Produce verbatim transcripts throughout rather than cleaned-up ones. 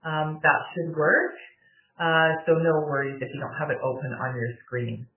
Um, that should work. Uh, so no worries if you don't have it open on your screen.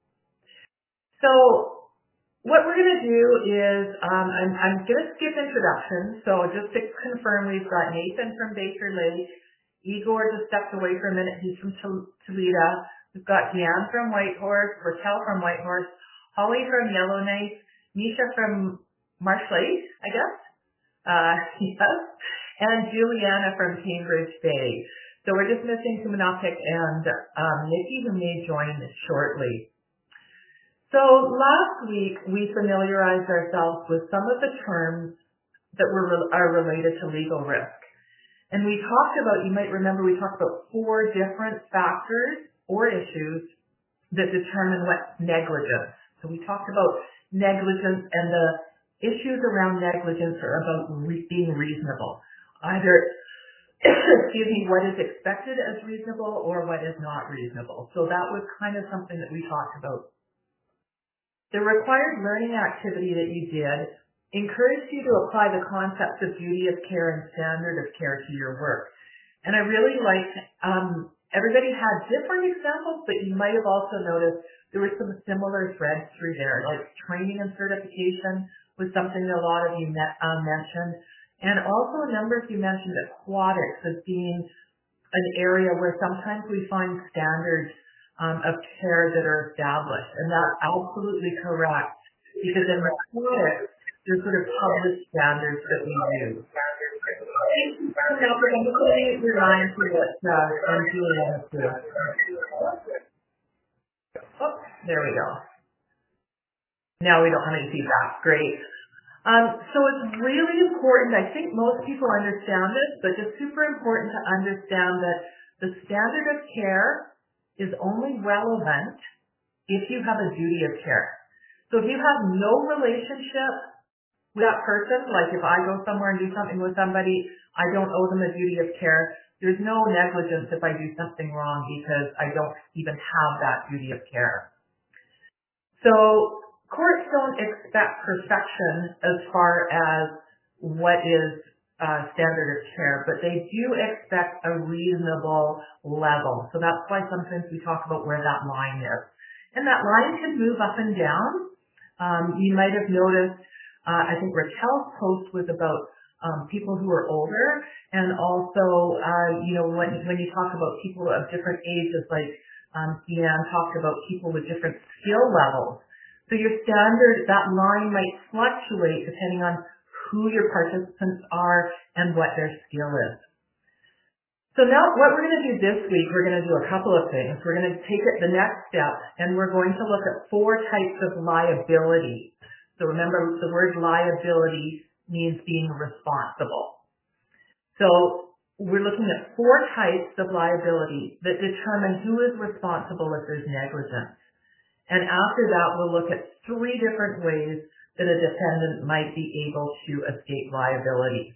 So what we're going to do is um, I'm, I'm going to skip introductions. So just to confirm, we've got Nathan from Baker Lake. Igor just stepped away for a minute. He's from Toledo. We've got Deanne from Whitehorse, Raquel from Whitehorse, Holly from Yellowknife, Nisha from Marsh Lake, I guess. Uh, yes. And Juliana from Cambridge Bay. So we're just missing Kumanapik and um, Nikki, who may join shortly. So last week, we familiarized ourselves with some of the terms that were are related to legal risk. And we talked about, you might remember, we talked about four different factors or issues that determine what's negligence. So we talked about negligence, and the issues around negligence are about re- being reasonable. Either, excuse me, what is expected as reasonable or what is not reasonable. So that was kind of something that we talked about. The required learning activity that you did encouraged you to apply the concepts of duty of care and standard of care to your work. And I really liked, um, everybody had different examples, but you might have also noticed there were some similar threads through there, like training and certification was something that a lot of you met, uh, mentioned. And also a number of you mentioned aquatics as being an area where sometimes we find standards um, of care that are established. And that's absolutely correct, because in aquatics, there's sort of published standards that we use. Now, I'm just going to remind you what uh, I'm doing. Oh, there we go. Now we don't have any feedback. Great. Um, so it's really important, I think most people understand this, but it's super important to understand that the standard of care is only relevant if you have a duty of care. So if you have no relationship with that person, like if I go somewhere and do something with somebody, I don't owe them a duty of care. There's no negligence if I do something wrong because I don't even have that duty of care. So courts don't expect perfection as far as what is uh, standard of care, but they do expect a reasonable level. So that's why sometimes we talk about where that line is. And that line can move up and down. Um, you might have noticed, uh, I think Raquel's post was about um, people who are older, and also, uh, you know, when, when you talk about people of different ages, like um, Deanne talked about people with different skill levels. So your standard, that line might fluctuate depending on who your participants are and what their skill is. So now what we're going to do this week, we're going to do a couple of things. We're going to take it the next step, and we're going to look at four types of liability. So remember, the word liability means being responsible. So we're looking at four types of liability that determine who is responsible if there's negligence. And after that, we'll look at three different ways that a defendant might be able to escape liability.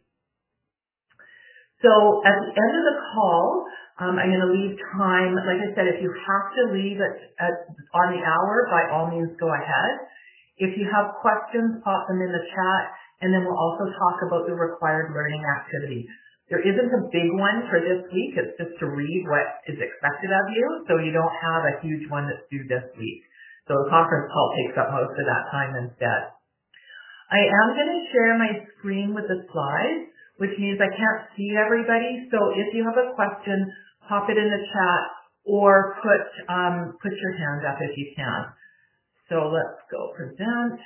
So at the end of the call, um, I'm going to leave time. Like I said, if you have to leave at, at, on the hour, by all means, go ahead. If you have questions, pop them in the chat, and then we'll also talk about the required learning activity. There isn't a big one for this week. It's just to read what is expected of you, so you don't have a huge one that's due this week. So the conference call takes up most of that time instead. I am going to share my screen with the slides, which means I can't see everybody. So if you have a question, pop it in the chat or put um, put your hand up if you can. So let's go present.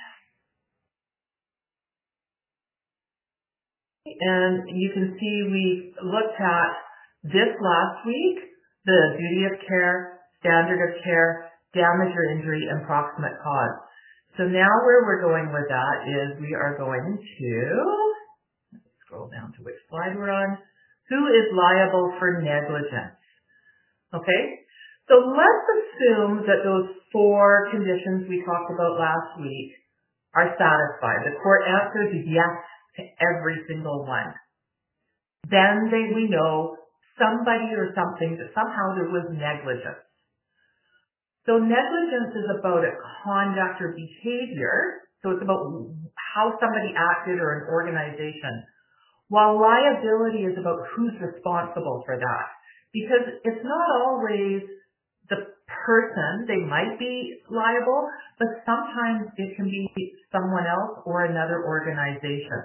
And you can see we looked at this last week, the duty of care, standard of care, damage or injury, and proximate cause. So now where we're going with that is we are going to, let's scroll down to which slide we're on, who is liable for negligence. Okay, so let's assume that those four conditions we talked about last week are satisfied. The court answers yes to every single one. Then they, we know somebody or something, that somehow there was negligence. So negligence is about a conduct or behavior. So it's about how somebody acted or an organization while liability is about who's responsible for that. Because it's not always the person, they might be liable, but sometimes it can be someone else or another organization.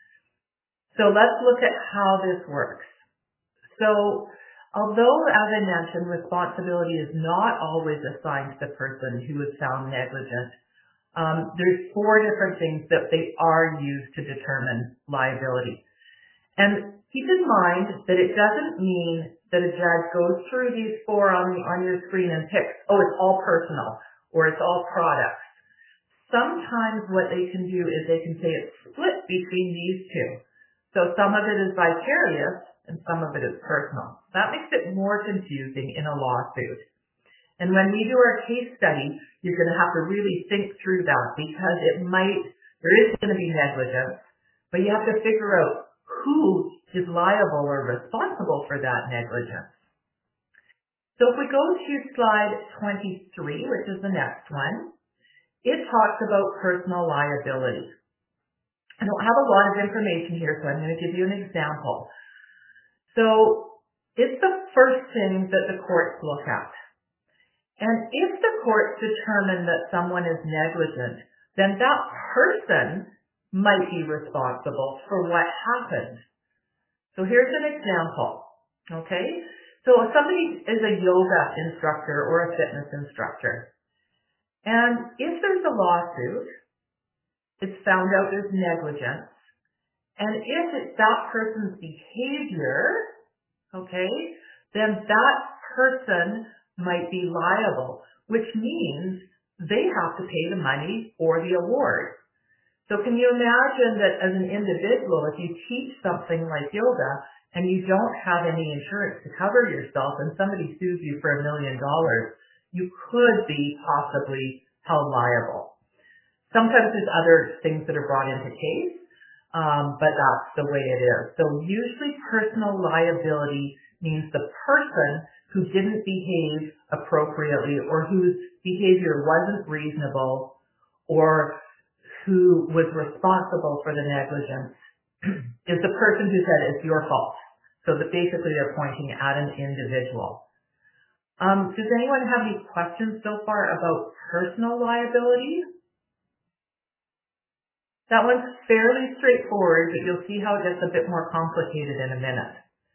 So let's look at how this works. So although, as I mentioned, responsibility is not always assigned to the person who is found negligent, um, there's four different things that they are used to determine liability. And keep in mind that it doesn't mean that a judge goes through these four on, the, on your screen and picks, oh, it's all personal or it's all products. Sometimes what they can do is they can say it's split between these two. So some of it is vicarious and some of it is personal. That makes it more confusing in a lawsuit. And when we do our case study, you're going to have to really think through that because it might, there is going to be negligence, but you have to figure out who is liable or responsible for that negligence. So if we go to slide twenty-three, which is the next one, it talks about personal liability. I don't have a lot of information here, so I'm going to give you an example. So it's the first thing that the courts look at. And if the courts determine that someone is negligent, then that person might be responsible for what happened. So here's an example, okay? So if somebody is a yoga instructor or a fitness instructor, and if there's a lawsuit, it's found out there's negligence, and if it's that person's behavior, okay, then that person might be liable, which means they have to pay the money or the award. So can you imagine that as an individual, if you teach something like yoga and you don't have any insurance to cover yourself and somebody sues you for a million dollars, you could be possibly held liable. Sometimes there's other things that are brought into case, um, but that's the way it is. So usually personal liability means the person who didn't behave appropriately or whose behavior wasn't reasonable or who was responsible for the negligence is the person who said it's your fault. So that basically they're pointing at an individual. Um, does anyone have any questions so far about personal liability? That one's fairly straightforward, but you'll see how it gets a bit more complicated in a minute.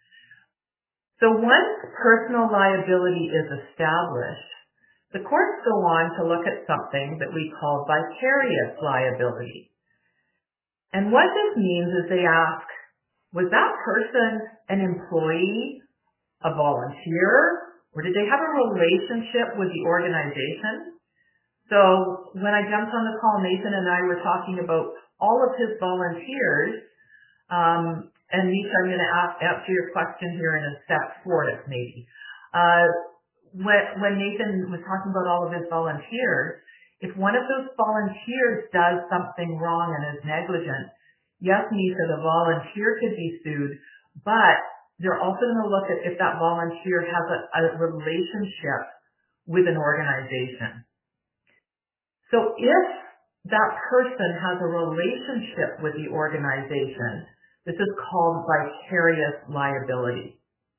So once personal liability is established, the courts go on to look at something that we call vicarious liability. And what this means is they ask, was that person an employee, a volunteer, or did they have a relationship with the organization? So when I jumped on the call, Nathan and I were talking about all of his volunteers, um, and Nisha, I'm going to ask, answer your question here in a step for us, maybe. Uh, when, when Nathan was talking about all of his volunteers, if one of those volunteers does something wrong and is negligent, yes, Nisha, the volunteer could be sued, but they're also going to look at if that volunteer has a, a relationship with an organization. So if that person has a relationship with the organization, this is called vicarious liability.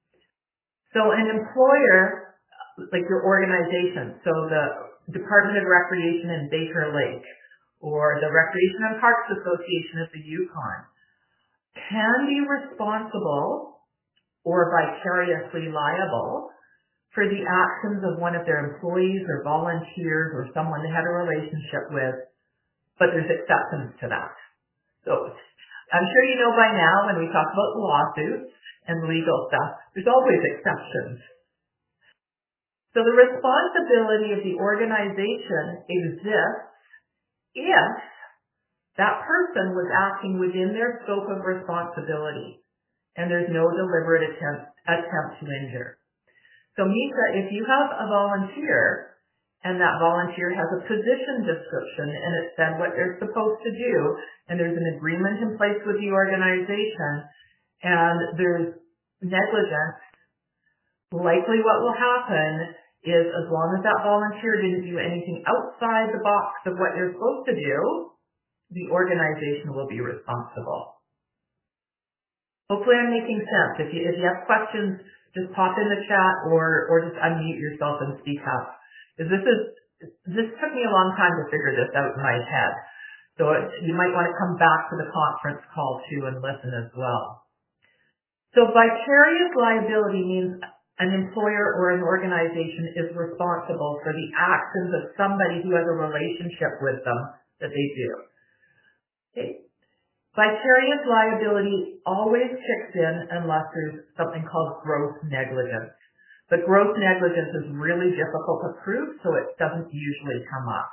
So an employer, like your organization, so the Department of Recreation in Baker Lake or the Recreation and Parks Association of the Yukon can be responsible or vicariously liable for the actions of one of their employees or volunteers or someone they had a relationship with, but there's exceptions to that. So I'm sure you know by now when we talk about lawsuits and legal stuff, there's always exceptions. So the responsibility of the organization exists if that person was acting within their scope of responsibility and there's no deliberate attempt, attempt to injure. So Misha, if you have a volunteer and that volunteer has a position description and it said what they're supposed to do, and there's an agreement in place with the organization, and there's negligence, likely what will happen is as long as that volunteer didn't do anything outside the box of what they're supposed to do, the organization will be responsible. Hopefully I'm making sense. If you, if you have questions, just pop in the chat or, or just unmute yourself and speak up. Because this is, this took me a long time to figure this out in my head. So it, you might want to come back to the conference call too and listen as well. So vicarious liability means an employer or an organization is responsible for the actions of somebody who has a relationship with them that they do. Okay. Vicarious liability always kicks in unless there's something called gross negligence. But gross negligence is really difficult to prove, so it doesn't usually come up.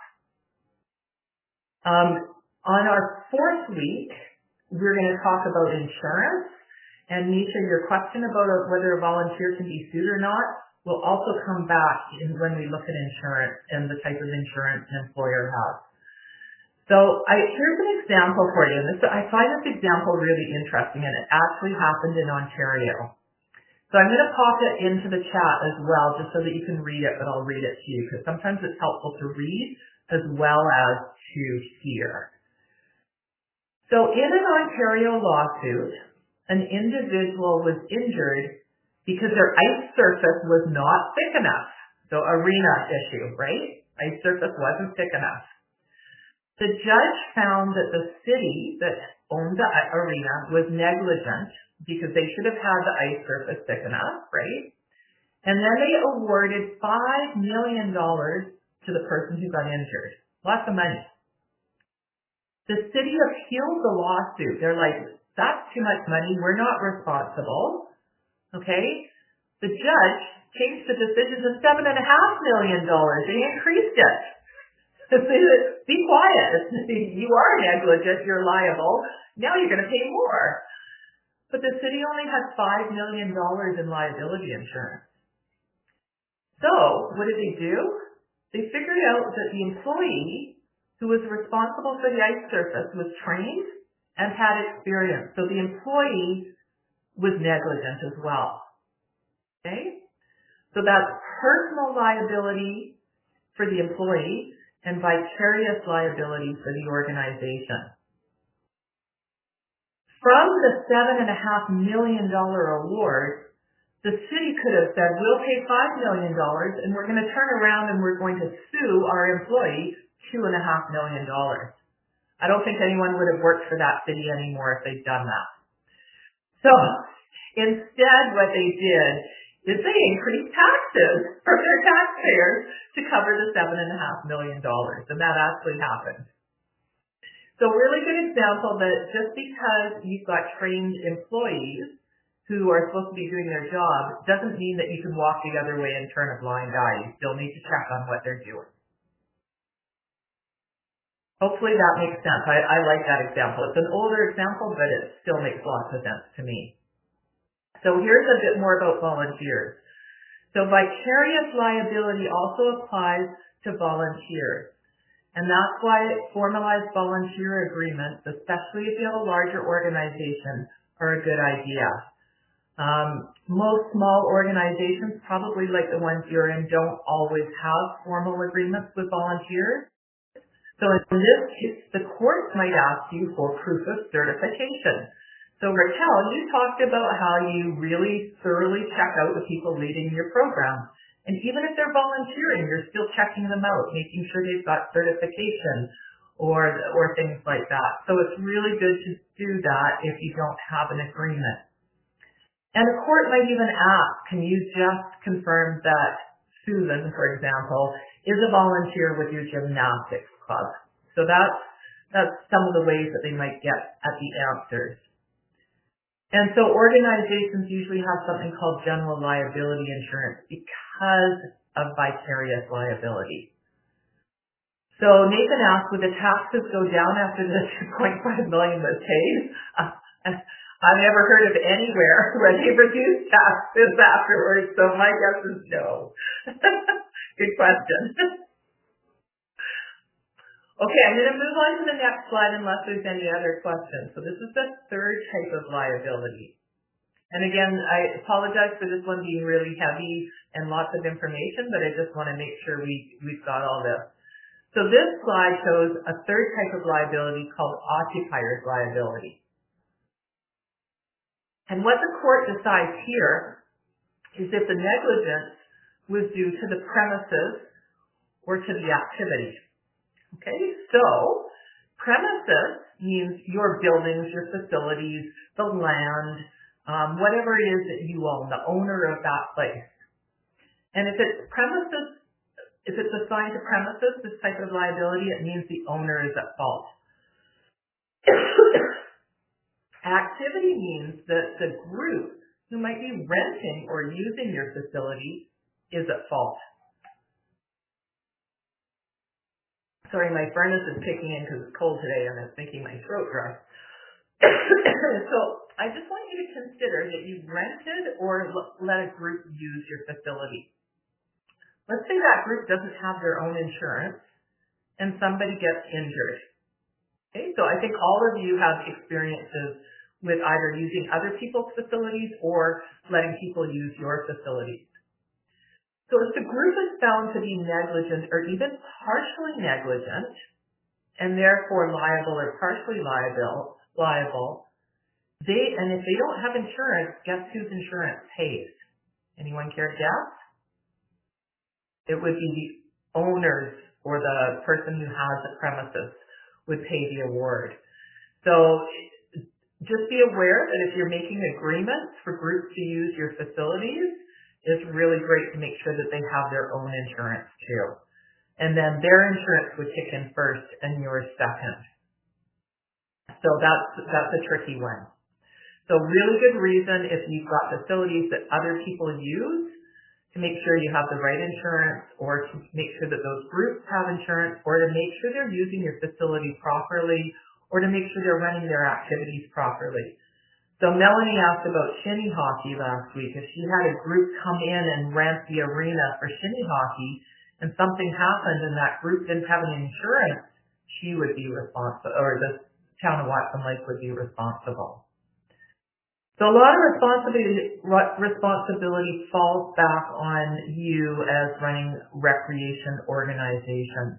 Um, on our fourth week, we're going to talk about insurance. And Nisha, your question about whether a volunteer can be sued or not will also come back in when we look at insurance and the type of insurance an employer has. So I, here's an example for you. And this, I find this example really interesting, and it actually happened in Ontario. So I'm going to pop it into the chat as well, just so that you can read it, but I'll read it to you, because sometimes it's helpful to read as well as to hear. So in an Ontario lawsuit, an individual was injured because their ice surface was not thick enough. So arena issue, right? Ice surface wasn't thick enough. The judge found that the city that owned the arena was negligent because they should have had the ice surface thick enough, right? And then they awarded five million dollars to the person who got injured. Lots of money. The city appealed the lawsuit. They're like, that's too much money. We're not responsible. Okay? The judge changed the decision to seven and a half million dollars. They increased it. Be quiet. You are negligent. You're liable. Now you're going to pay more. But the city only had five million dollars in liability insurance. So what did they do? They figured out that the employee who was responsible for the ice surface was trained and had experience. So the employee was negligent as well. Okay? So that's personal liability for the employee and vicarious liability for the organization. From the seven and a half million dollar award, the city could have said, we'll pay five million dollars and we're going to turn around and we're going to sue our employee two and a half million dollars. I don't think anyone would have worked for that city anymore if they'd done that. So instead what they did is they increased taxes from their taxpayers to cover the seven and a half million dollars, and that actually happened. So really good example that just because you've got trained employees who are supposed to be doing their job doesn't mean that you can walk the other way and turn a blind eye. You still need to check on what they're doing. Hopefully that makes sense. I, I like that example. It's an older example, but it still makes lots of sense to me. So here's a bit more about volunteers. So vicarious liability also applies to volunteers. And that's why formalized volunteer agreements, especially if you have a larger organization, are a good idea. Um, most small organizations, probably like the ones you're in, don't always have formal agreements with volunteers. So in this case, the court might ask you for proof of certification. So Raquel, you talked about how you really thoroughly check out the people leading your program. And even if they're volunteering, you're still checking them out, making sure they've got certification or, or things like that. So it's really good to do that if you don't have an agreement. And the court might even ask, can you just confirm that Susan, for example, is a volunteer with your gymnastics club? So that's, that's some of the ways that they might get at the answers. And so organizations usually have something called general liability insurance because of vicarious liability. So Nathan asked, would the taxes go down after the two point five million dollars was paid? Uh, I've never heard of anywhere where they reduce taxes afterwards, so my guess is no. Good question. Okay, I'm going to move on to the next slide unless there's any other questions. So this is the third type of liability. And again, I apologize for this one being really heavy and lots of information, but I just want to make sure we, we've got all this. So this slide shows a third type of liability called occupier's liability. And what the court decides here is if the negligence was due to the premises or to the activity. Okay, so premises means your buildings, your facilities, the land, um, whatever it is that you own, the owner of that place. And if it's premises, if it's assigned to premises, this type of liability, it means the owner is at fault. Activity means that the group who might be renting or using your facility is at fault. Sorry, my furnace is kicking in because it's cold today and it's making my throat dry. So I just want you to consider that you rented or l- let a group use your facility. Let's say that group doesn't have their own insurance and somebody gets injured. Okay, so I think all of you have experiences with either using other people's facilities or letting people use your facilities. So if the group is found to be negligent or even partially negligent, and therefore liable or partially liable, liable, they, and if they don't have insurance, guess whose insurance pays? Anyone care to guess? It would be the owners or the person who has the premises would pay the award. So just be aware that if you're making agreements for groups to use your facilities, it's really great to make sure that they have their own insurance too. And then their insurance would kick in first and yours second. So that's, that's a tricky one. So really good reason if you've got facilities that other people use to make sure you have the right insurance, or to make sure that those groups have insurance, or to make sure they're using your facility properly, or to make sure they're running their activities properly. So Melanie asked about shinny hockey last week. If she had a group come in and rent the arena for shinny hockey and something happened and that group didn't have any insurance, she would be responsible, or the town of Watson Lake would be responsible. So a lot of responsibility, responsibility falls back on you as running recreation organizations.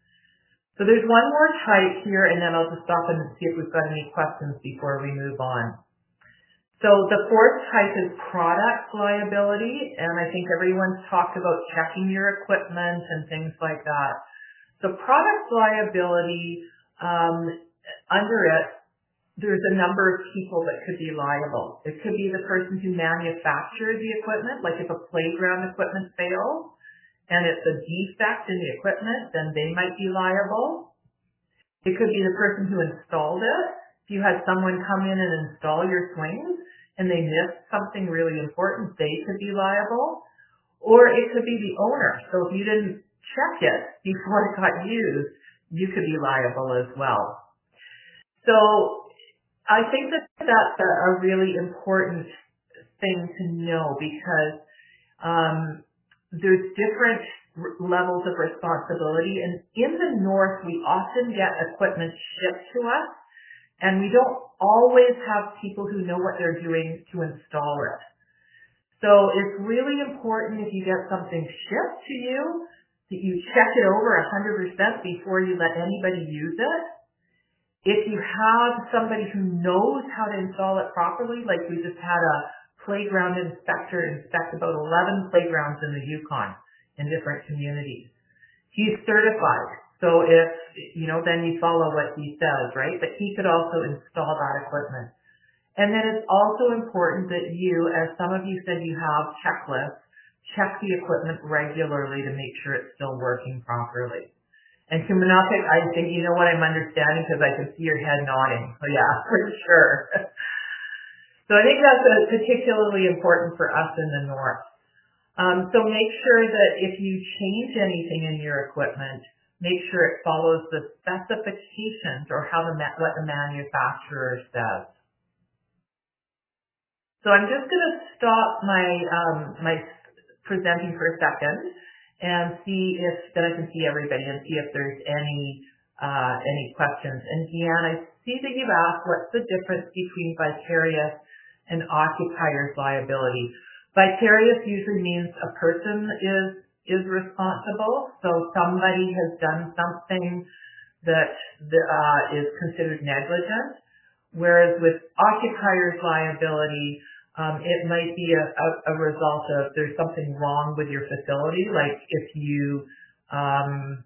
So there's one more type here, and then I'll just stop and see if we've got any questions before we move on. So the fourth type is product liability, and I think everyone's talked about checking your equipment and things like that. So product liability, um, under it, there's a number of people that could be liable. It could be the person who manufactured the equipment, like if a playground equipment fails and it's a defect in the equipment, then they might be liable. It could be the person who installed it. If you had someone come in and install your swings and they missed something really important, they could be liable. Or it could be the owner. So if you didn't check it before it got used, you could be liable as well. So I think that that's a, a really important thing to know, because um, there's different r- levels of responsibility. And in the north, we often get equipment shipped to us, and we don't always have people who know what they're doing to install it. So it's really important if you get something shipped to you that you check it over one hundred percent before you let anybody use it. If you have somebody who knows how to install it properly, like we just had a playground inspector inspect about eleven playgrounds in the Yukon in different communities. He's certified. So if, you know, then you follow what he says, right? But he could also install that equipment. And then it's also important that you, as some of you said you have checklists, check the equipment regularly to make sure it's still working properly. And Kumanapik, I think you know what I'm understanding because I can see your head nodding. So yeah, for sure. So I think that's a particularly important for us in the north. Um, so make sure that if you change anything in your equipment, make sure it follows the specifications or how the ma- what the manufacturer says. So I'm just going to stop my um, my presenting for a second and see if then I can see everybody and see if there's any uh, any questions. And Deanne, I see that you've asked what's the difference between vicarious and occupier's liability. Vicarious usually means a person is is responsible, so somebody has done something that uh, is considered negligent. Whereas with occupier's liability, um, it might be a, a, a result of there's something wrong with your facility, like if you um,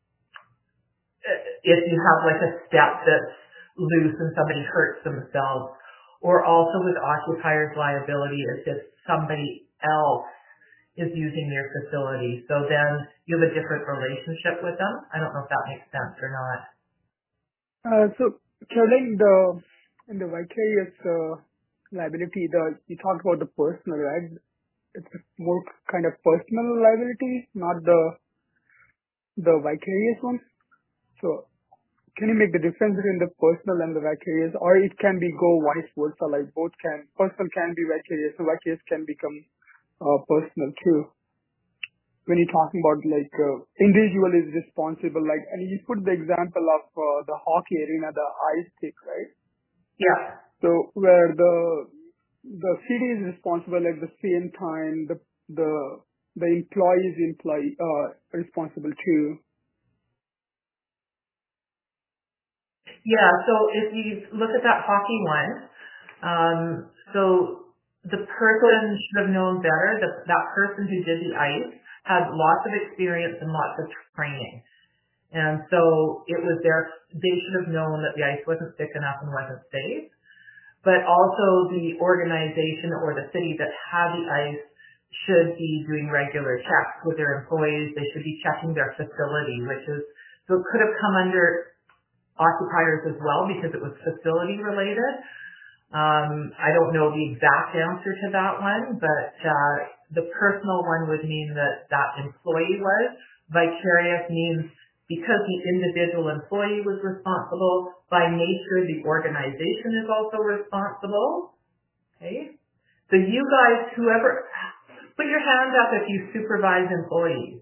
if you have like a step that's loose and somebody hurts themselves, or also with occupier's liability is if somebody else is using your facility. So then you have a different relationship with them. I don't know if that makes sense or not. Uh, so, Caroline, the in the vicarious uh, liability, the you talked about the personal, right? It's more kind of personal liability, not the the vicarious one. So, can you make the difference between the personal and the vicarious, or it can be go vice versa, like both can personal can be vicarious, and vicarious can become uh, personal too. When you're talking about like uh, individual is responsible, like, and you put the example of uh, the hockey arena, the ice stick, right? Yeah. So where the the city is responsible at the same time, the the the employee is employee uh, responsible too. Yeah. So if you look at that hockey one, um, so the person should have known better. That that person who did the ice had lots of experience and lots of training. And so it was their, they should have known that the ice wasn't thick enough and wasn't safe. But also the organization or the city that had the ice should be doing regular checks with their employees. They should be checking their facility, which is, so it could have come under occupiers as well because it was facility related. Um, I don't know the exact answer to that one, but uh, the personal one would mean that that employee was. Vicarious means because the individual employee was responsible, by nature the organization is also responsible. Okay? So you guys, whoever, put your hand up if you supervise employees.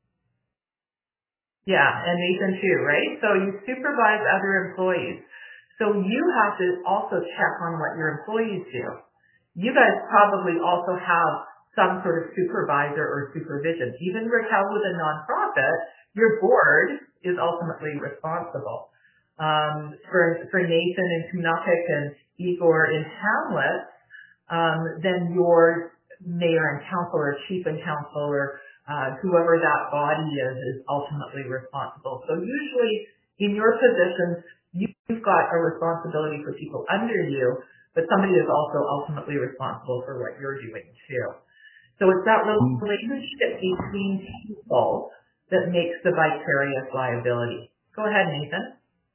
Yeah, and Nathan too, right? So you supervise other employees. So you have to also check on what your employees do. You guys probably also have some sort of supervisor or supervision. Even Raquel with a nonprofit, your board is ultimately responsible. Um, for, for Nathan and Kunapik and Igor in Hamlet, um, then your mayor and council or chief and council or uh, whoever that body is is ultimately responsible. So usually in your positions, you've got a responsibility for people under you, but somebody is also ultimately responsible for what you're doing too. So it's that relationship between people that makes the vicarious liability. Go ahead, Nathan.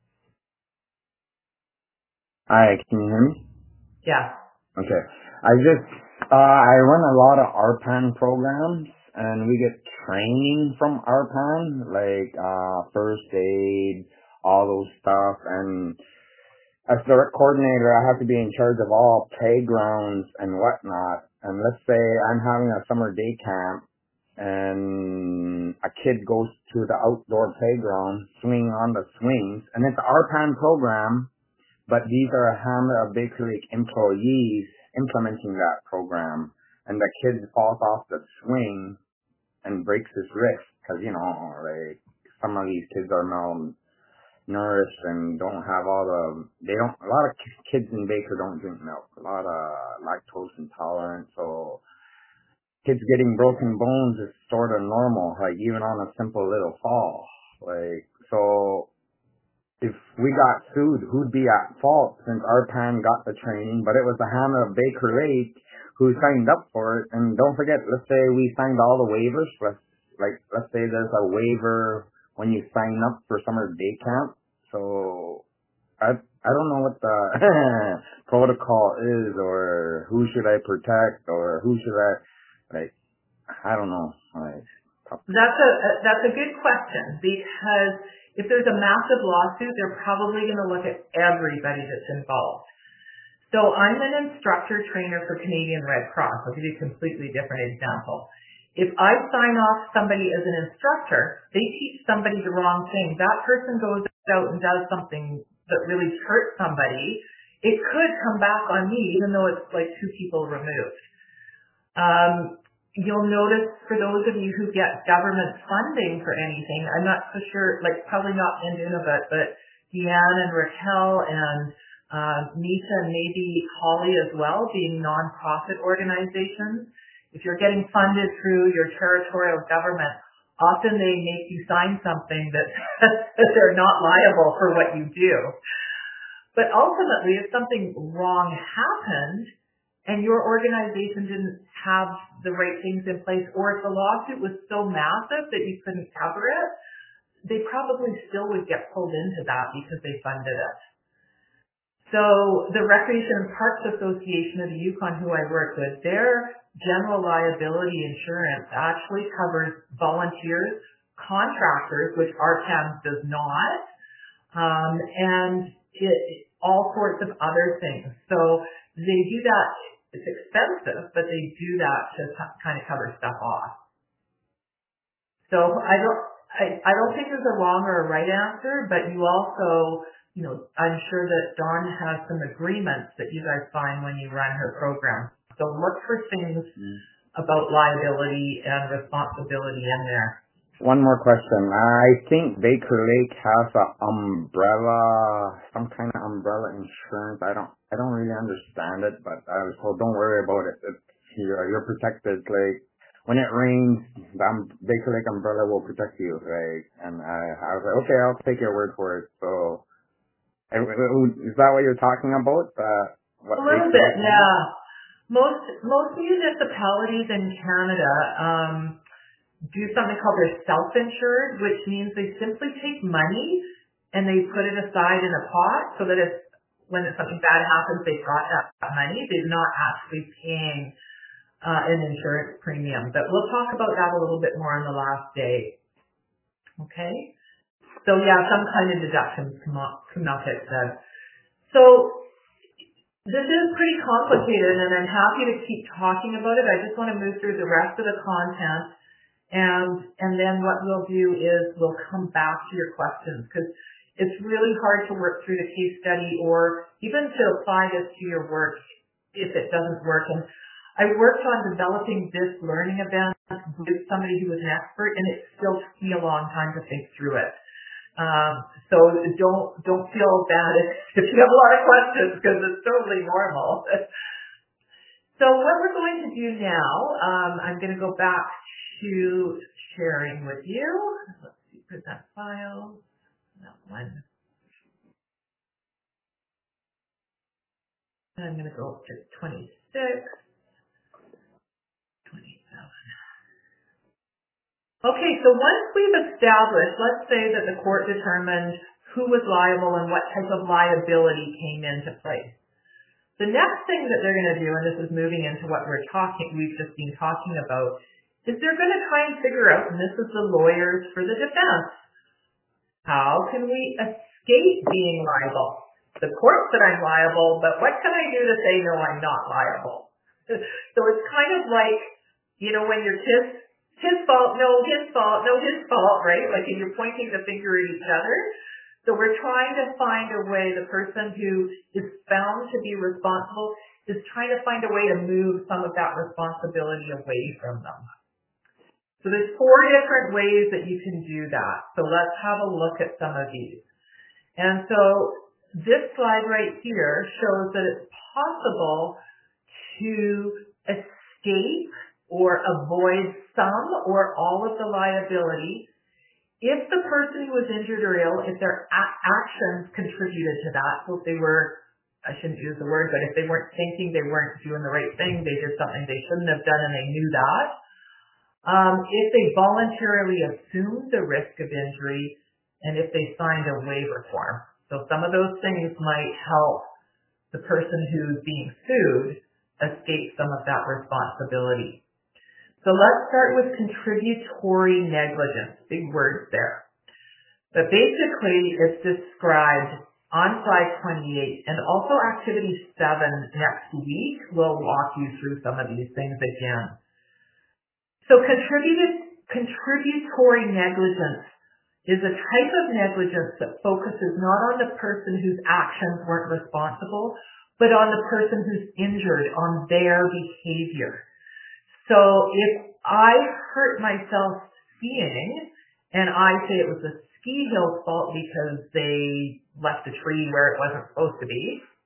Hi, can you hear me? Yeah. Okay. I just, uh, I run a lot of R P A N programs, and we get training from R P A N, like, uh, first aid, all those stuff, and as the rec coordinator, I have to be in charge of all playgrounds and whatnot, and let's say I'm having a summer day camp, and a kid goes to the outdoor playground, swinging on the swings, and it's an R P A N program, but these are a Hamlet of Baker Lake employees implementing that program, and the kid falls off the swing and breaks his wrist because, you know, like, some of these kids are malnourished and don't have all the, they don't, a lot of kids in Baker don't drink milk, a lot of lactose intolerant, so kids getting broken bones is sort of normal, like, even on a simple little fall, like, so if we got sued, who'd be at fault since R P A N got the training, but it was the Hamlet of Baker Lake who signed up for it. And don't forget, let's say we signed all the waivers. Let's, like, let's say there's a waiver when you sign up for summer day camp. So I I don't know what the protocol is, or who should I protect, or who should I, like, I don't know. Like, That's a that's a good question, because if there's a massive lawsuit, they're probably going to look at everybody that's involved. So I'm an instructor trainer for Canadian Red Cross. I'll give you a completely different example. If I sign off somebody as an instructor, they teach somebody the wrong thing. That person goes out and does something that really hurts somebody. It could come back on me, even though it's like two people removed. Um, You'll notice for those of you who get government funding for anything, I'm not so sure, like probably not in Nunavut, but Deanne and Raquel and Uh, NITA and maybe Holly as well, being nonprofit organizations. If you're getting funded through your territorial government, often they make you sign something that says they're not liable for what you do. But ultimately, if something wrong happened and your organization didn't have the right things in place, or if the lawsuit was so massive that you couldn't cover it, they probably still would get pulled into that because they funded it. So the Recreation and Parks Association of the Yukon, who I work with, their general liability insurance actually covers volunteers, contractors, which R P A M does not, um, and it, all sorts of other things. So they do that. It's expensive, but they do that to kind of cover stuff off. So I don't, I, I don't think there's a wrong or a right answer, but you also, you know, I'm sure that Dawn has some agreements that you guys find when you run her program. So look for things mm. about liability and responsibility in there. One more question. I think Baker Lake has a umbrella, some kind of umbrella insurance. I don't, I don't really understand it, but uh, so don't worry about it. It's, you're, you're protected. Like when it rains, the um, Baker Lake umbrella will protect you. Right? And I, I was like, okay, I'll take your word for it. So is that what you're talking about? Uh, what a little Baker bit, Lake yeah. Most most municipalities in Canada um, do something called their self-insured, which means they simply take money and they put it aside in a pot so that if when something bad happens, they've got that money. They're not actually paying uh, an insurance premium. But we'll talk about that a little bit more on the last day. Okay? So yeah, some kind of deductions come up, come up it said. So this is pretty complicated, and I'm happy to keep talking about it. I just want to move through the rest of the content. And and then what we'll do is we'll come back to your questions, because it's really hard to work through the case study or even to apply this to your work if it doesn't work. And I worked on developing this learning event with somebody who was an expert, and it still took me a long time to think through it. Um, so don't don't feel bad if, if you have a lot of questions, because it's totally normal. So what we're going to do now, um, I'm going to go back to sharing with you. Let's see, present files. That one. And I'm going to go up to twenty-six, twenty-seven. Okay, so once we've established, let's say that the court determined who was liable and what type of liability came into place. The next thing that they're going to do, and this is moving into what we're talking, we've just been talking about, is they're going to try and figure out, and this is the lawyers for the defense, how can we escape being liable? The court said I'm liable, but what can I do to say, no, I'm not liable? So it's kind of like, you know, when you're his, his fault, no, his fault, no, his fault, right? Like you're pointing the finger at each other. So we're trying to find a way, the person who is found to be responsible is trying to find a way to move some of that responsibility away from them. So there's four different ways that you can do that. So let's have a look at some of these. And so this slide right here shows that it's possible to escape or avoid some or all of the liability if the person who was injured or ill, if their a- actions contributed to that. So if they were, I shouldn't use the word, but if they weren't thinking, they weren't doing the right thing, they did something they shouldn't have done and they knew that. Um, if they voluntarily assumed the risk of injury, and if they signed a waiver form. So some of those things might help the person who's being sued escape some of that responsibility. So let's start with contributory negligence, big words there. But basically it's described on slide twenty-eight, and also activity seven next week will walk you through some of these things again. So contributed, contributory negligence is a type of negligence that focuses not on the person whose actions weren't responsible, but on the person who's injured, on their behavior. So if I hurt myself skiing and I say it was the ski hill's fault because they left a tree where it wasn't supposed to be,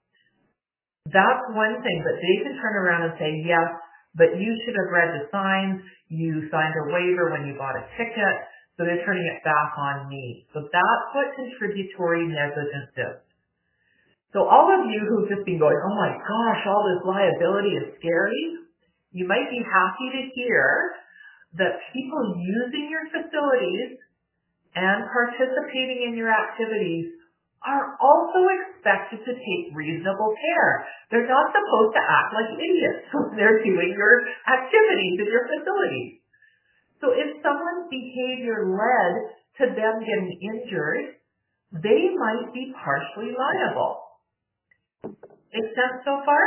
that's one thing, but they can turn around and say, yes, but you should have read the signs, you signed a waiver when you bought a ticket, so they're turning it back on me. So that's what contributory negligence is. So all of you who've just been going, oh my gosh, all this liability is scary, you might be happy to hear that people using your facilities and participating in your activities are also expected to take reasonable care. They're not supposed to act like idiots when they're doing your activities in your facilities. So if someone's behavior led to them getting injured, they might be partially liable. Make sense so far?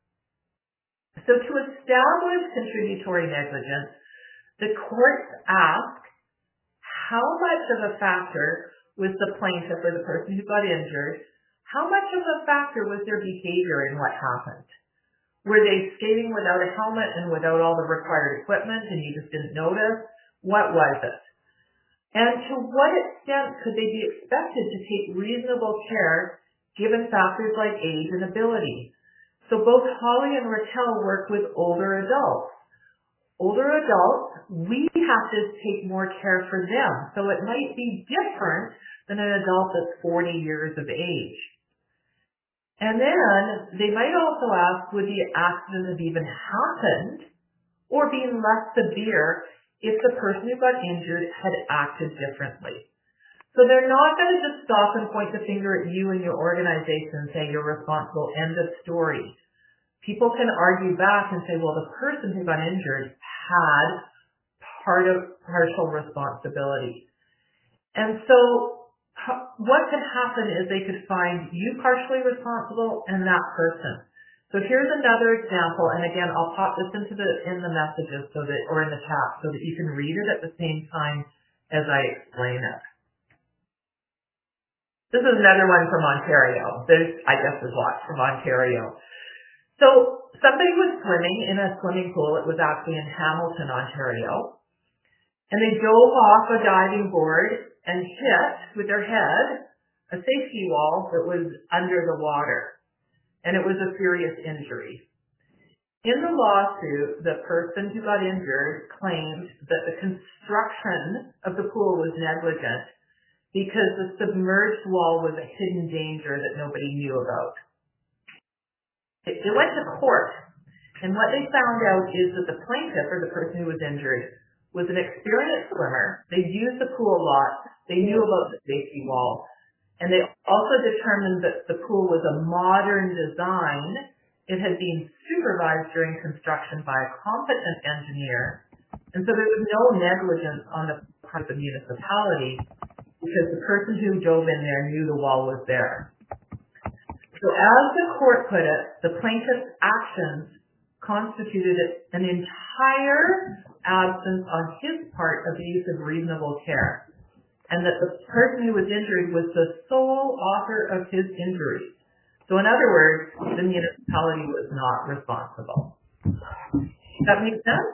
So to establish contributory negligence, the courts ask how much of a factor was the plaintiff or the person who got injured, how much of a factor was their behavior in what happened? Were they skating without a helmet and without all the required equipment and you just didn't notice? What was it? And to what extent could they be expected to take reasonable care given factors like age and ability? So both Holly and Raquel work with older adults. Older adults, we have to take more care for them. So it might be different than an adult that's forty years of age. And then they might also ask, would the accident have even happened or been less severe if the person who got injured had acted differently? So they're not going to just stop and point the finger at you and your organization and say you're responsible, end of story. People can argue back and say, well, the person who got injured had part of partial responsibility. And so what could happen is they could find you partially responsible and that person. So here's another example, and again, I'll pop this into the in the messages so that or in the chat so that you can read it at the same time as I explain it. This is another one from Ontario. This, I guess, is lots from Ontario. So somebody was swimming in a swimming pool. It was actually in Hamilton, Ontario. And they dove off a diving board and hit with their head a safety wall that was under the water. And it was a serious injury. In the lawsuit, the person who got injured claimed that the construction of the pool was negligent because the submerged wall was a hidden danger that nobody knew about. They went to court, and what they found out is that the plaintiff, or the person who was injured, was an experienced swimmer. They'd used the pool a lot. They knew about the safety wall. And they also determined that the pool was a modern design. It had been supervised during construction by a competent engineer. And so there was no negligence on the part of the municipality because the person who dove in there knew the wall was there. So as the court put it, the plaintiff's actions constituted an entire absence on his part of the use of reasonable care, and that the person who was injured was the sole author of his injury. So in other words, the municipality was not responsible. Does that make sense?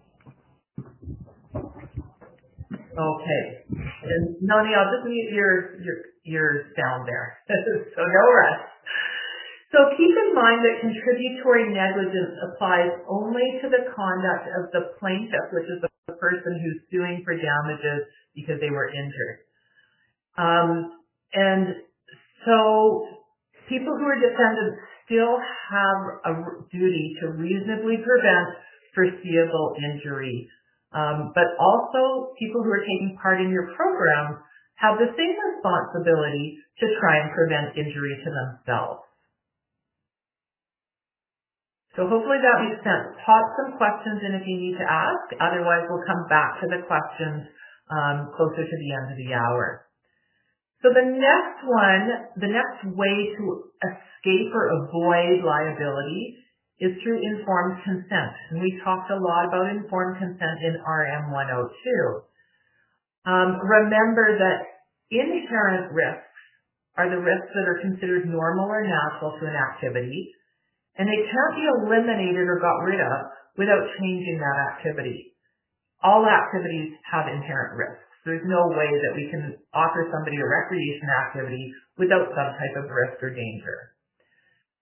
Okay. And Noni, I'll just mute your, your, your sound there. So no rush. So keep in mind that contributory negligence applies only to the conduct of the plaintiff, which is the person who's suing for damages because they were injured. Um, and so people who are defendants still have a duty to reasonably prevent foreseeable injury. Um, but also people who are taking part in your program have the same responsibility to try and prevent injury to themselves. So hopefully that makes sense. Pop some questions in if you need to ask. Otherwise, we'll come back to the questions um, closer to the end of the hour. So the next one, the next way to escape or avoid liability is through informed consent. And we talked a lot about informed consent in R M one oh two. Um, remember that inherent risks are the risks that are considered normal or natural to an activity, and they can't be eliminated or got rid of without changing that activity. All activities have inherent risks. There's no way that we can offer somebody a recreation activity without some type of risk or danger.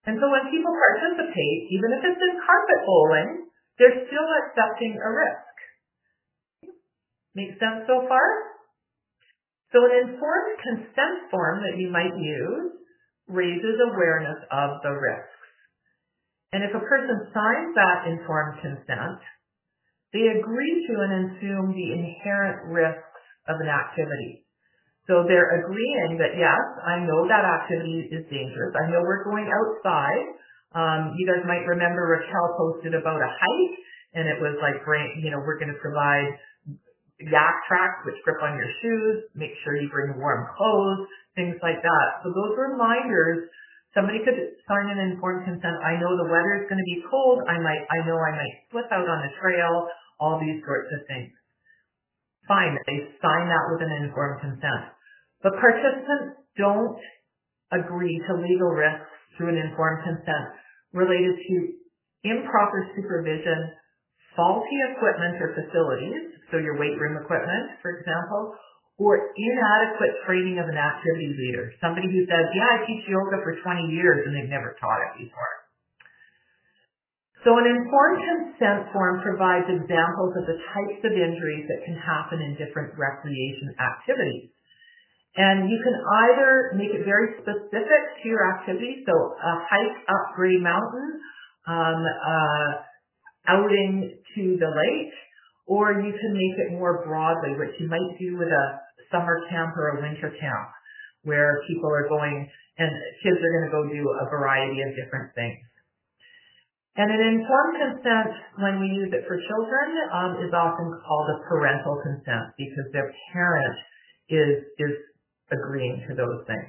And so when people participate, even if it's in carpet bowling, they're still accepting a risk. Make sense so far? So an informed consent form that you might use raises awareness of the risks. And if a person signs that informed consent, they agree to and assume the inherent risks of an activity. So they're agreeing that, yes, I know that activity is dangerous. I know we're going outside. Um, you guys might remember Raquel posted about a hike, and it was like, you know, we're going to provide yak tracks which grip on your shoes, make sure you bring warm clothes, things like that. So those reminders, somebody could sign an informed consent. I know the weather is going to be cold. I might, I know I might slip out on the trail, all these sorts of things. Fine, they sign that with an informed consent. But participants don't agree to legal risks through an informed consent related to improper supervision, faulty equipment or facilities, so your weight room equipment, for example, or inadequate training of an activity leader. Somebody who says, yeah, I teach yoga for twenty years and they've never taught it before. So an informed consent form provides examples of the types of injuries that can happen in different recreation activities. And you can either make it very specific to your activity, so a hike up Grey Mountain, um, uh, outing to the lake, or you can make it more broadly, which you might do with a summer camp or a winter camp, where people are going and kids are going to go do a variety of different things. And an informed consent, when we use it for children, um, is often called a parental consent because their parent is, is agreeing to those things.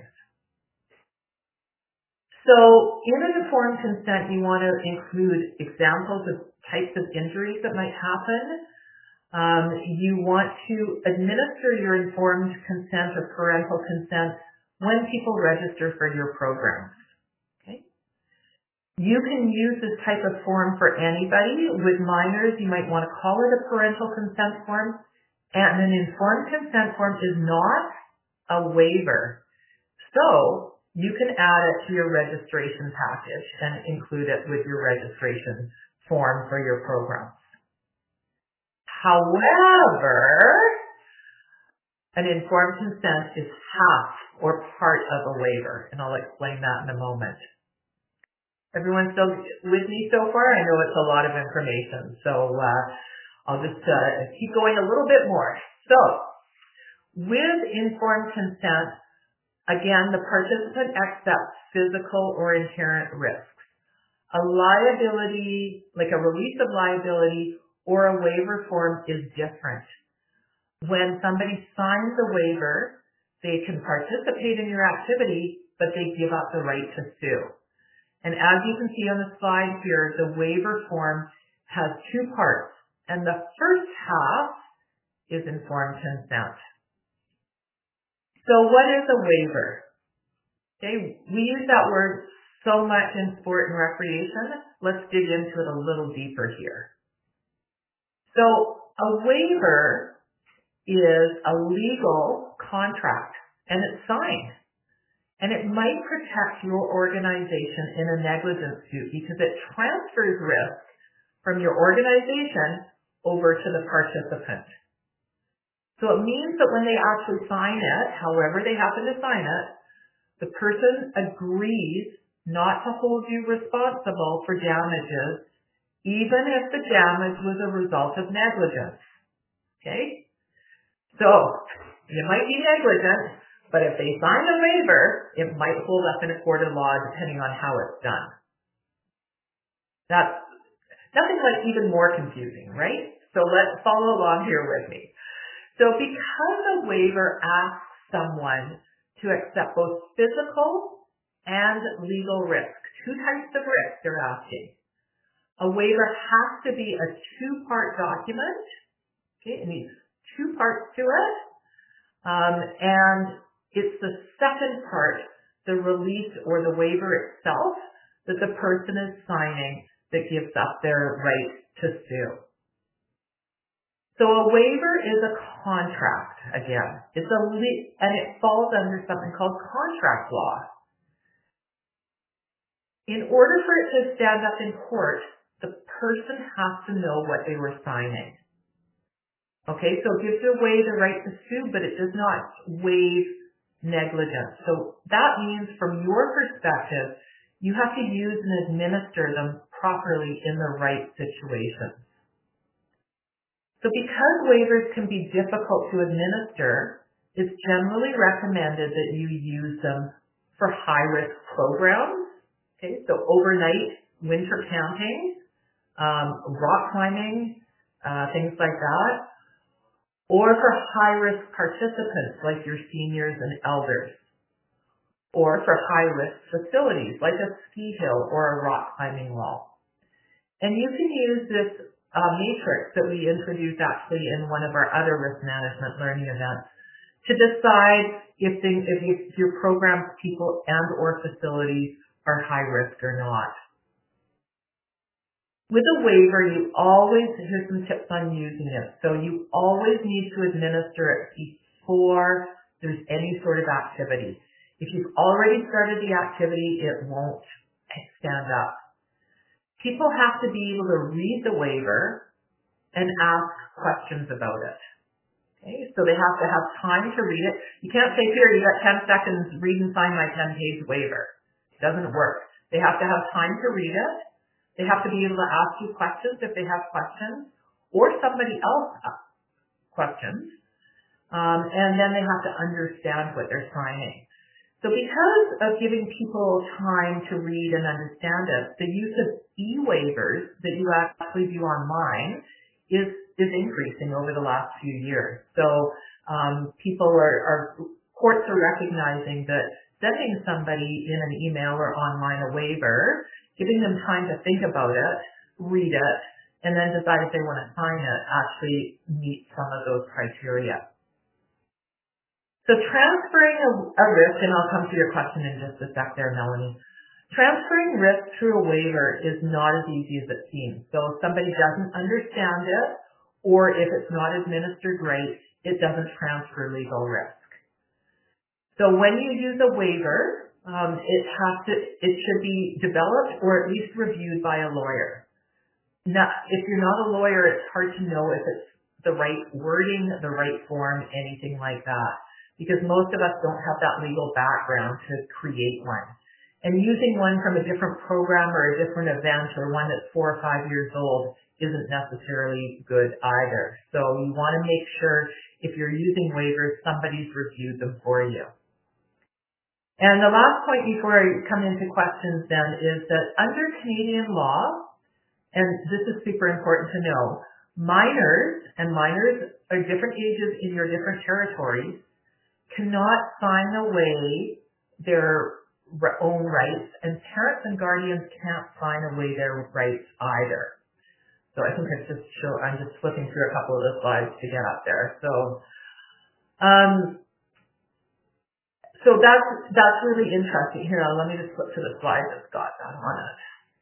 So in an informed consent, you want to include examples of types of injuries that might happen. Um, you want to administer your informed consent or parental consent when people register for your program. Okay? You can use this type of form for anybody. With minors, you might want to call it a parental consent form. And an informed consent form is not a waiver. So you can add it to your registration package and include it with your registration form for your program. However, an informed consent is half or part of a waiver, and I'll explain that in a moment. Everyone still with me so far? I know it's a lot of information, so uh, I'll just uh, keep going a little bit more. So, with informed consent, again, the participant accepts physical or inherent risks. A liability, like a release of liability or a waiver form is different. When somebody signs a waiver, they can participate in your activity, but they give up the right to sue. And as you can see on the slide here, the waiver form has two parts. And the first half is informed consent. So what is a waiver? Okay, we use that word so much in sport and recreation. Let's dig into it a little deeper here. So a waiver is a legal contract, and it's signed. And it might protect your organization in a negligence suit because it transfers risk from your organization over to the participant. So it means that when they actually sign it, however they happen to sign it, the person agrees not to hold you responsible for damages, even if the damage was a result of negligence. Okay? So, you might be negligent, but if they sign a waiver, it might hold up in a court of law depending on how it's done. That's nothing like even more confusing, right? So let's follow along here with me. So because a waiver asks someone to accept both physical and legal risk, two types of risk they're asking. A waiver has to be a two-part document. Okay, it needs two parts to it. Um, and it's the second part, the release or the waiver itself, that the person is signing that gives up their right to sue. So a waiver is a contract, again. It's a le- and it falls under something called contract law. In order for it to stand up in court, the person has to know what they were signing. Okay, so it gives away the right to sue, but it does not waive negligence. So that means from your perspective, you have to use and administer them properly in the right situations. So because waivers can be difficult to administer, it's generally recommended that you use them for high-risk programs. Okay, so overnight winter camping, um, rock climbing, uh, things like that, or for high-risk participants like your seniors and elders, or for high-risk facilities like a ski hill or a rock climbing wall. And you can use this uh, matrix that we introduced actually in one of our other risk management learning events to decide if, things, if your program's people and or facilities are high risk or not. With a waiver, you always, here's some tips on using it. So you always need to administer it before there's any sort of activity. If you've already started the activity, it won't stand up. People have to be able to read the waiver and ask questions about it. Okay, so they have to have time to read it. You can't say, here, you got ten seconds, read and sign my ten-page waiver. It doesn't work. They have to have time to read it. They have to be able to ask you questions if they have questions, or somebody else asks questions. Um, and then they have to understand what they're signing. So because of giving people time to read and understand it, the use of e-waivers that you actually do online is, is increasing over the last few years. So um, people are, are, courts are recognizing that sending somebody in an email or online a waiver, giving them time to think about it, read it, and then decide if they want to sign it actually meets some of those criteria. So transferring a, a risk, and I'll come to your question in just a sec there, Melanie. Transferring risk through a waiver is not as easy as it seems. So if somebody doesn't understand it, or if it's not administered right, it doesn't transfer legal risk. So when you use a waiver, um, it has to, it should be developed or at least reviewed by a lawyer. Now, if you're not a lawyer, it's hard to know if it's the right wording, the right form, anything like that, because most of us don't have that legal background to create one. And using one from a different program or a different event or one that's four or five years old isn't necessarily good either. So you want to make sure if you're using waivers, somebody's reviewed them for you. And the last point before I come into questions then is that under Canadian law, and this is super important to know, minors, and minors are different ages in your different territories, cannot sign away their own rights, and parents and guardians can't sign away their rights either. So I think it's just show, I'm just flipping through a couple of the slides to get up there. So, um, so that's that's really interesting. Here, let me just flip to the slide that's got that on it.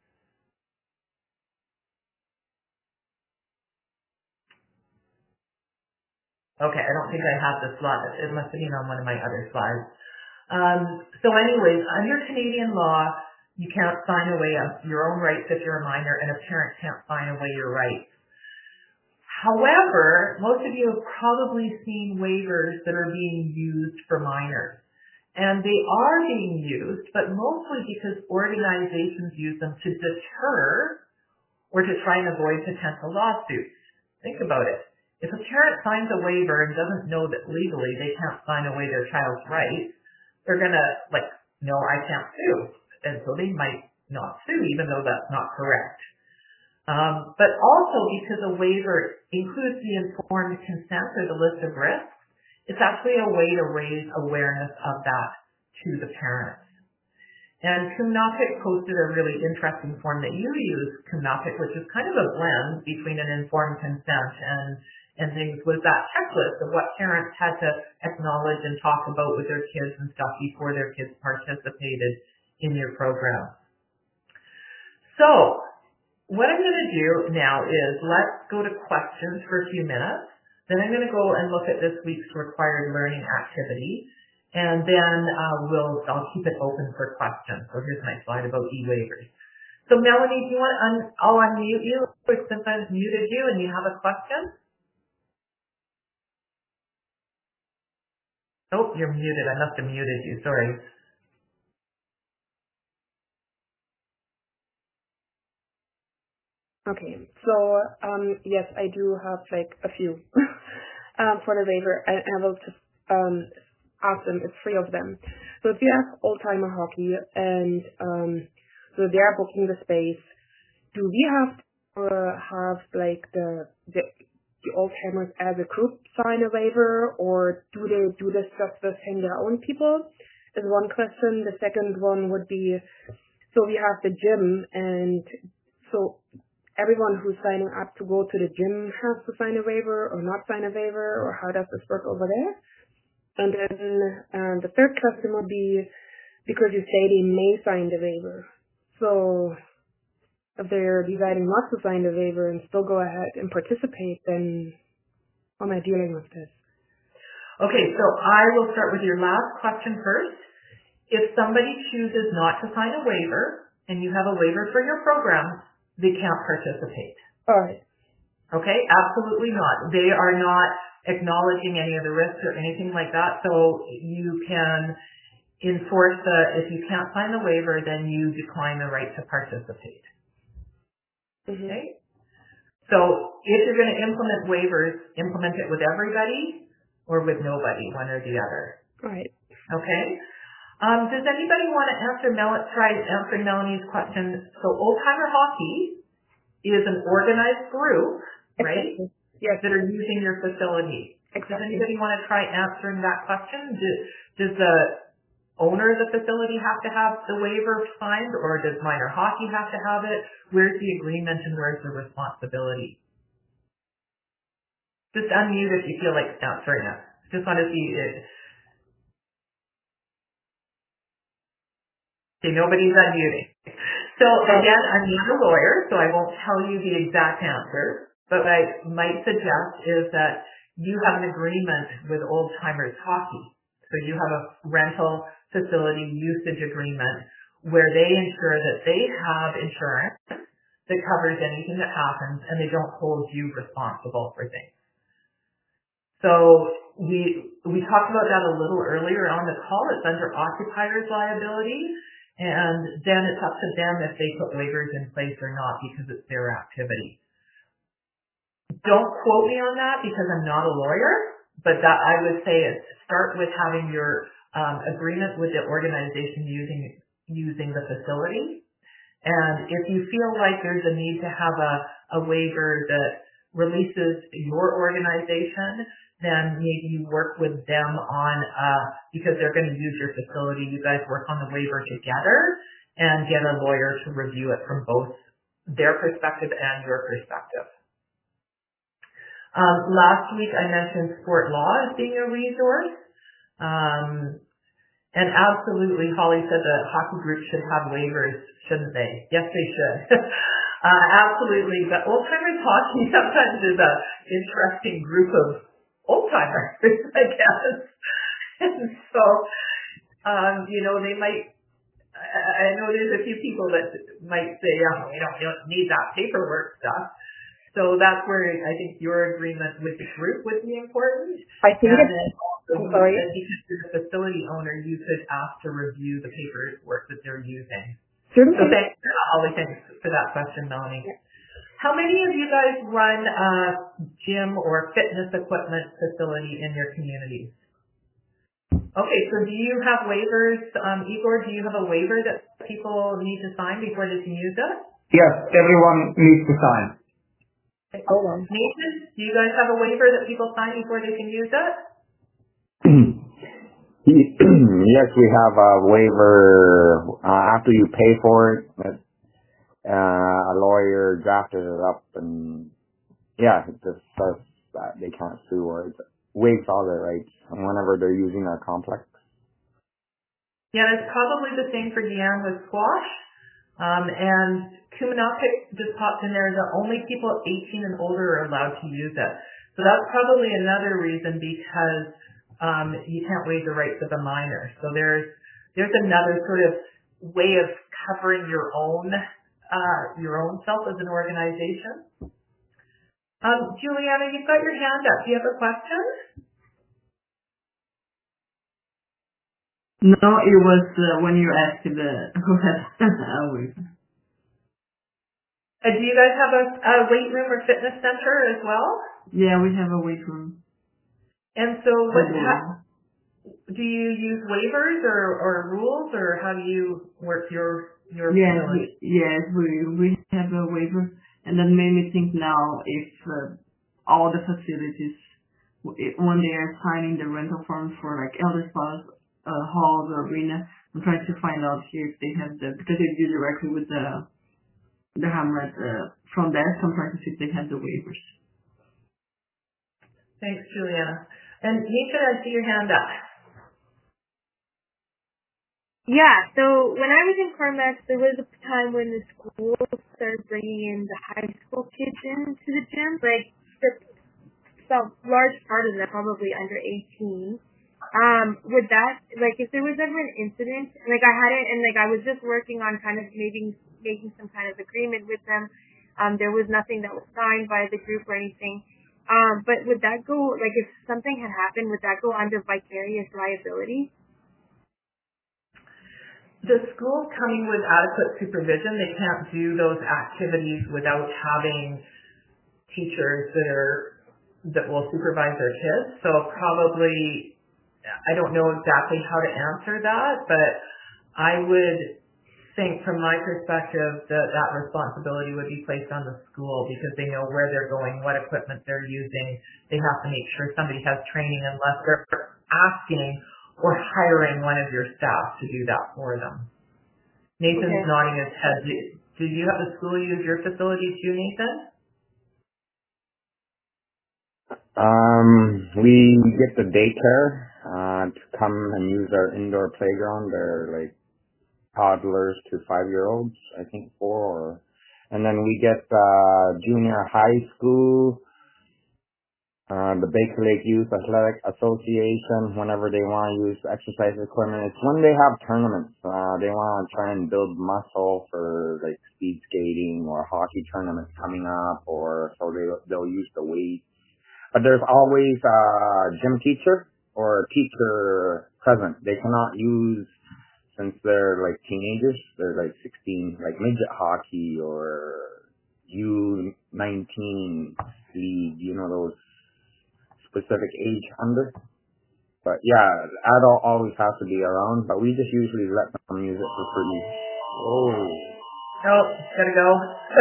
Okay, I don't think I have the slide. It must have been on one of my other slides. Um, so anyways, under Canadian law, you can't sign away your own rights if you're a minor, and a parent can't sign away your rights. However, most of you have probably seen waivers that are being used for minors. And they are being used, but mostly because organizations use them to deter or to try and avoid potential lawsuits. Think about it. If a parent signs a waiver and doesn't know that legally they can't sign away their child's rights, they're going to, like, no, I can't sue. And so they might not sue, even though that's not correct. Um, but also because a waiver includes the informed consent or the list of risks, it's actually a way to raise awareness of that to the parents. And Kumnapik posted a really interesting form that you use, Kumnapik, which is kind of a blend between an informed consent and, and things, was that checklist of what parents had to acknowledge and talk about with their kids and stuff before their kids participated in your program. So what I'm going to do now is let's go to questions for a few minutes. Then I'm going to go and look at this week's required learning activity. and then uh, we'll I'll keep it open for questions. So here's my slide about e-waivers. So Melanie, do you want un- I'll unmute you since I've muted you and you have a question? Oh, you're muted. I must have muted you. Sorry. Okay, so um, yes, I do have like a few um, for the waiver, and I will just um, ask them. It's three of them. So if you have old timer hockey, and um, so they are booking the space, do we have to uh, have like the, the the old timers as a group sign a waiver, or do they do this just within their own people? Is one question. The second one would be, so we have the gym, and so everyone who's signing up to go to the gym has to sign a waiver or not sign a waiver, or how does this work over there? And then um, the third question would be, because you say they may sign the waiver. So if they're deciding not to sign the waiver and still go ahead and participate, then how am I dealing with this? Okay, so I will start with your last question first. If somebody chooses not to sign a waiver and you have a waiver for your program, they can't participate. All right. Okay, absolutely not. They are not acknowledging any of the risks or anything like that. So you can enforce the, if you can't sign the waiver, then you decline the right to participate. Mm-hmm. Okay? So if you're going to implement waivers, implement it with everybody or with nobody, one or the other. All right. Okay? Um, does anybody want to answer Mel- try answering Melanie's question? So Old Timer Hockey is an organized group, right? Exactly. Yes. That are using your facility. Exactly. Does anybody want to try answering that question? Does, does the owner of the facility have to have the waiver signed, or does minor hockey have to have it? Where's the agreement and where's the responsibility? Just unmute if you feel like answering it. Just want to see it. See, nobody's unmuting. So again, I'm not a lawyer, so I won't tell you the exact answer, but what I might suggest is that you have an agreement with Old Timers Hockey. So you have a rental facility usage agreement where they ensure that they have insurance that covers anything that happens and they don't hold you responsible for things. So we we talked about that a little earlier on the call. It's under occupier's liability. And then it's up to them if they put waivers in place or not because it's their activity. Don't quote me on that because I'm not a lawyer, but that I would say is start with having your um, agreement with the organization using using the facility. And if you feel like there's a need to have a, a waiver that releases your organization, then maybe you work with them on, uh, because they're going to use your facility, you guys work on the waiver together and get a lawyer to review it from both their perspective and your perspective. Um, last week I mentioned sport law as being a resource. Um, and absolutely, Holly said that hockey groups should have waivers, shouldn't they? Yes, they should. uh, absolutely. But Old Timers Hockey sometimes is an interesting group of old timers, I guess. And so, um, you know, they might, I, I know there's a few people that might say, oh, you don't, you don't need that paperwork stuff. So that's where I think your agreement with the group would be important. I think and it's, then also I'm sorry. because you're the facility owner, you could ask to review the paperwork that they're using. Certainly. So thanks, Holly, thanks for that question, Melanie. Yeah. How many of you guys run a gym or fitness equipment facility in your communities? Okay, so do you have waivers, um, Igor, do you have a waiver that people need to sign before they can use it? Yes, everyone needs to sign. Okay. Hold on. Nathan, do you guys have a waiver that people sign before they can use it? Yes, we have a waiver uh, after you pay for it. Uh, a lawyer drafted it up, and yeah, it just says that they can't sue or it waives all their rights whenever they're using our complex. Yeah, it's probably the same for Deanne with squash. Um, and Kumanopik just popped in there. The only people eighteen and older are allowed to use it. So that's probably another reason because um, you can't waive the rights of a minor. So there's there's another sort of way of covering your own uh, your own self as an organization. Um, Juliana, you've got your hand up. Do you have a question? No, it was uh, when you asked the who has a waiver. Uh, do you guys have a, a weight room or fitness center as well? Yeah, we have a weight room. And so what ha- do you use waivers or, or rules, or how do you work your your yes, facility? we, yes, we we have a waiver, and that made me think now if uh, all the facilities when they are signing the rental forms for like elder spas, uh, halls, or arena, I'm trying to find out here if they have the because they do directly with the the Hamlet uh, from there. So I'm trying to see if they have the waivers. Thanks, Juliana. And Nisha, I see your hand up. Yeah, so when I was in Carmex, there was a time when the school started bringing in the high school kids into the gym, like the so large part of them probably under eighteen. Um, would that, like, if there was ever an incident, like I had it, and like I was just working on kind of maybe making some kind of agreement with them. Um, there was nothing that was signed by the group or anything. Um, but would that go, like, if something had happened, would that go under vicarious liability? The school's coming with adequate supervision. They can't do those activities without having teachers that are that will supervise their kids. So probably, I don't know exactly how to answer that, but I would think from my perspective that that responsibility would be placed on the school because they know where they're going, what equipment they're using. They have to make sure somebody has training unless they're asking or hiring one of your staff to do that for them. Nathan's Okay. nodding his head. Do, do you have the school use your facility too, Nathan? Um, we get the daycare uh, to come and use our indoor playground. They're like toddlers to five-year-olds, I think four. Or, and then we get uh, junior high school. Uh, the Baker Lake Youth Athletic Association, whenever they want to use exercise equipment. It's when they have tournaments. Uh, they want to try and build muscle for like speed skating or hockey tournaments coming up, or so they, they'll use the weight. But there's always a gym teacher or a teacher present. They cannot use, since they're like teenagers, they're like sixteen, like midget hockey or U nineteen league, you know, those specific age under. But yeah, adult always has to be around, but we just usually let them use it for free. Oh. Oh, gotta go.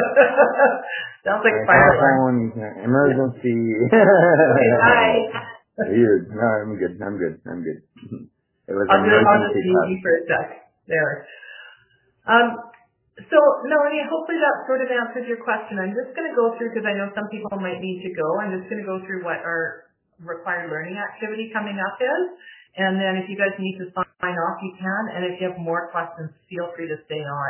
Sounds like a fire alarm. Emergency. Okay, bye. Weird. No, I'm good. I'm good. I'm good. It was I'll an just, I'll just emergency mute you test. for a sec. There. Um, so, Melanie, hopefully that sort of answers your question. I'm just going to go through, because I know some people might need to go, I'm just going to go through what our required learning activity coming up is. And then if you guys need to sign off, you can. And if you have more questions, feel free to stay on.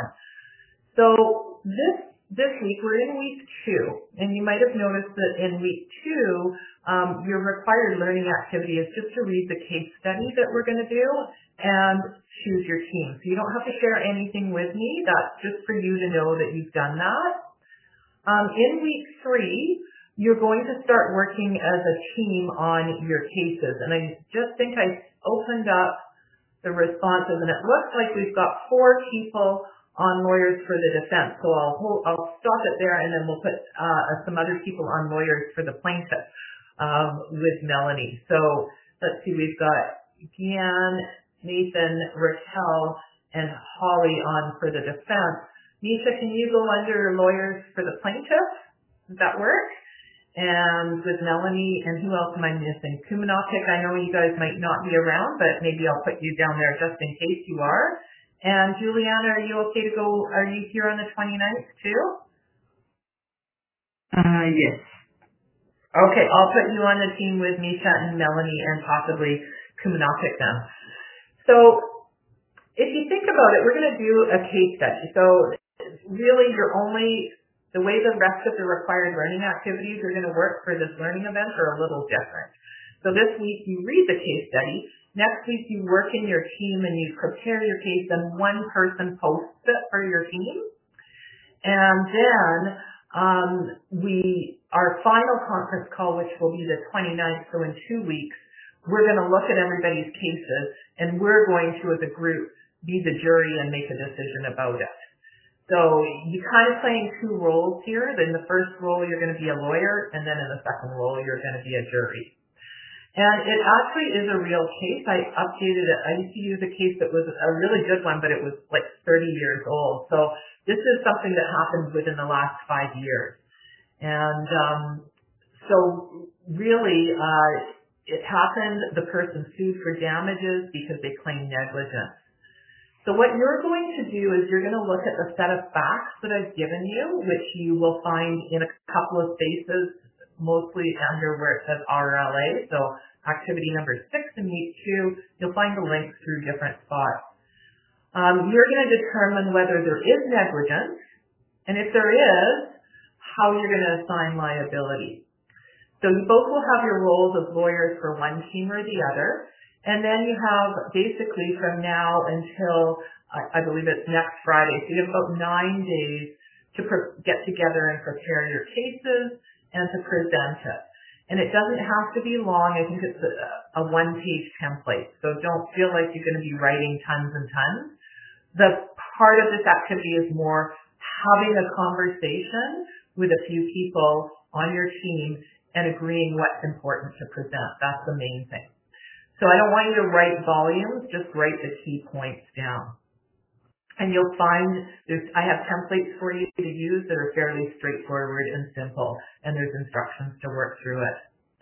So this this week, we're in week two. And you might have noticed that in week two, um, your required learning activity is just to read the case study that we're going to do and choose your team. So you don't have to share anything with me. That's just for you to know that you've done that. Um, in week three, you're going to start working as a team on your cases. And I just think I opened up the responses, and it looks like we've got four people on lawyers for the defense. So I'll hold, I'll stop it there, and then we'll put uh, some other people on lawyers for the plaintiff um, with Melanie. So let's see, we've got Deanne, Nathan, Raquel, and Holly on for the defense. Nisha, can you go under lawyers for the plaintiff? Does that work? And with Melanie, and who else am I missing? Kumanopik, I know you guys might not be around, but maybe I'll put you down there just in case you are. And Juliana, are you okay to go, are you here on the twenty-ninth too? Uh, yes. Okay, I'll put you on the team with Misha and Melanie and possibly Kumanopik then. So if you think about it, we're going to do a case study. So really you're only, the way the rest of the required learning activities are going to work for this learning event are a little different. So this week you read the case study. Next week you work in your team and you prepare your case, and one person posts it for your team. And then um, we, our final conference call, which will be the twenty-ninth, so in two weeks, we're going to look at everybody's cases, and we're going to, as a group, be the jury and make a decision about it. So you kind of playing two roles here. In the first role, you're going to be a lawyer, and then in the second role, you're going to be a jury. And it actually is a real case. I updated it. I used to use a case that was a really good one, but it was like thirty years old. So this is something that happened within the last five years. And um, so really, uh, it happened, the person sued for damages because they claimed negligence. So what you're going to do is you're going to look at the set of facts that I've given you, which you will find in a couple of spaces, mostly under where it says R L A. So activity number six in week two, you'll find the links through different spots. Um, you're going to determine whether there is negligence, and if there is, how you're going to assign liability. So you both will have your roles as lawyers for one team or the other. And then you have basically from now until, I, I believe it's next Friday, so you have about nine days to pre- get together and prepare your cases and to present it. And it doesn't have to be long. I think it's a, a one-page template. So don't feel like you're going to be writing tons and tons. The part of this activity is more having a conversation with a few people on your team and agreeing what's important to present. That's the main thing. So I don't want you to write volumes, just write the key points down. And you'll find there's, I have templates for you to use that are fairly straightforward and simple, and there's instructions to work through it.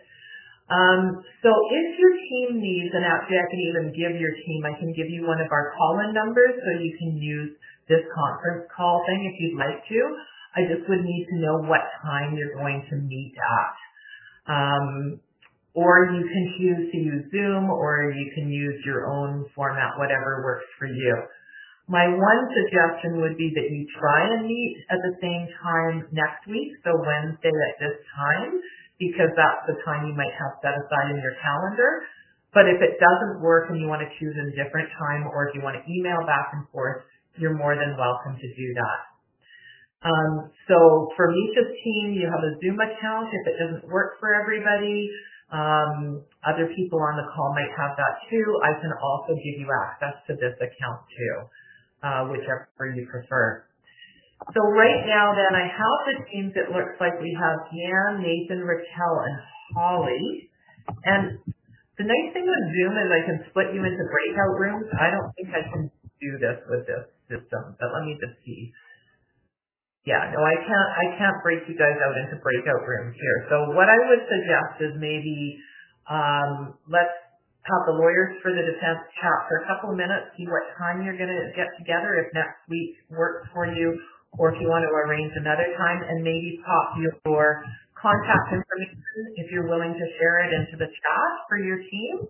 Um, so if your team needs, and actually I can even give your team, I can give you one of our call-in numbers so you can use this conference call thing if you'd like to. I just would need to know what time you're going to meet at. Um, Or you can choose to use Zoom, or you can use your own format, whatever works for you. My one suggestion would be that you try and meet at the same time next week, so Wednesday at this time, because that's the time you might have set aside in your calendar. But if it doesn't work and you want to choose a different time, or if you want to email back and forth, you're more than welcome to do that. Um, so for Misha's team, you have a Zoom account. If it doesn't work for everybody, um, other people on the call might have that too. I can also give you access to this account too, uh, whichever you prefer. So right now then I have the teams. It looks like we have Deanne, Nathan, Raquel, and Holly. And the nice thing with Zoom is I can split you into breakout rooms. I don't think I can do this with this system, but let me just see. Yeah, no, I can't, I can't break you guys out into breakout rooms here. So what I would suggest is maybe, um, let's have the lawyers for the defense chat for a couple of minutes, see what time you're going to get together, if next week works for you, or if you want to arrange another time, and maybe pop your contact information if you're willing to share it into the chat for your team.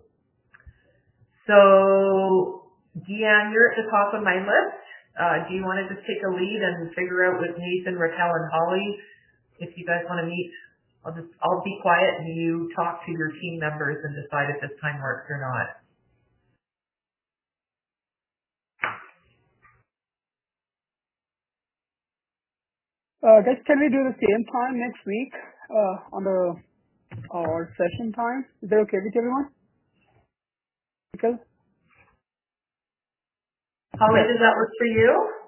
So, Deanne, you're at the top of my list. Uh, do you want to just take a lead and figure out with Nathan, Raquel, and Holly if you guys want to meet? I'll just I'll be quiet and you talk to your team members and decide if this time works or not. Uh, guys, can we do the same time next week uh, on the our session time? Is that okay with everyone? Because Holly, does that work for you?